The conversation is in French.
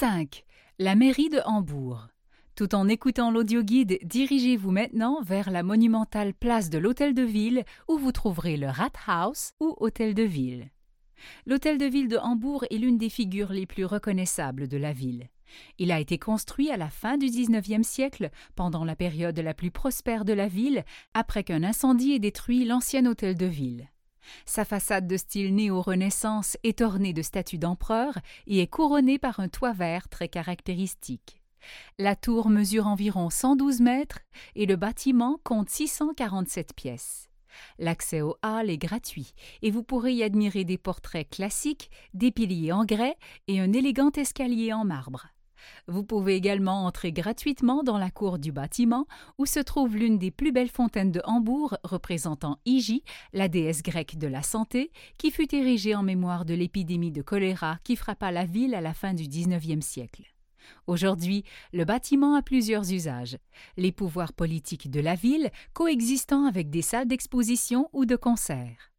5. La mairie de Hambourg. Tout en écoutant l'audioguide, dirigez-vous maintenant vers la monumentale place de l'Hôtel de Ville où vous trouverez le Rathaus ou Hôtel de Ville. L'Hôtel de Ville de Hambourg est l'une des figures les plus reconnaissables de la ville. Il a été construit à la fin du XIXe siècle, pendant la période la plus prospère de la ville, après qu'un incendie ait détruit l'ancien hôtel de ville. Sa façade de style néo-renaissance est ornée de statues d'empereurs et est couronnée par un toit vert très caractéristique. La tour mesure environ 112 mètres et le bâtiment compte 647 pièces. L'accès au hall est gratuit et vous pourrez y admirer des portraits classiques, des piliers en grès et un élégant escalier en marbre. Vous pouvez également entrer gratuitement dans la cour du bâtiment où se trouve l'une des plus belles fontaines de Hambourg représentant Hygie, la déesse grecque de la santé, qui fut érigée en mémoire de l'épidémie de choléra qui frappa la ville à la fin du XIXe siècle. Aujourd'hui, le bâtiment a plusieurs usages. Les pouvoirs politiques de la ville coexistant avec des salles d'exposition ou de concert.